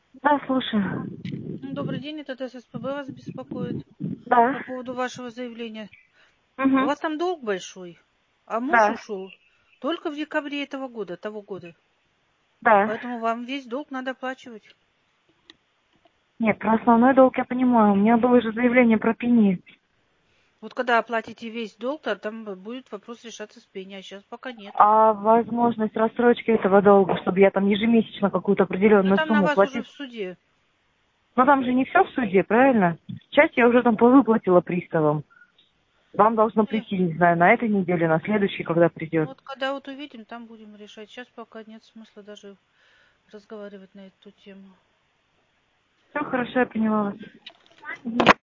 Да, слушаю. Добрый день, это ССПБ вас беспокоит Да. по поводу вашего заявления. У Угу. вас там долг большой, а муж Да. ушел только в декабре того года. Да. Поэтому вам весь долг надо оплачивать. Нет, про основной долг я понимаю. У меня было же заявление про пени. Вот когда оплатите весь долг, то там будет вопрос решаться с пеней, а сейчас пока нет. А возможность рассрочки этого долга, чтобы я там ежемесячно какую-то Ну определенную там на сумму вас уже платила. в суде. Но там же не все в суде, правильно? Часть я уже там повыплатила приставам. Вам должно Ну, прийти, не знаю, на этой неделе, на следующей, когда придет. вот когда вот увидим, там будем решать. Сейчас пока нет смысла даже разговаривать на эту тему. Все хорошо, я поняла вас. Мгм.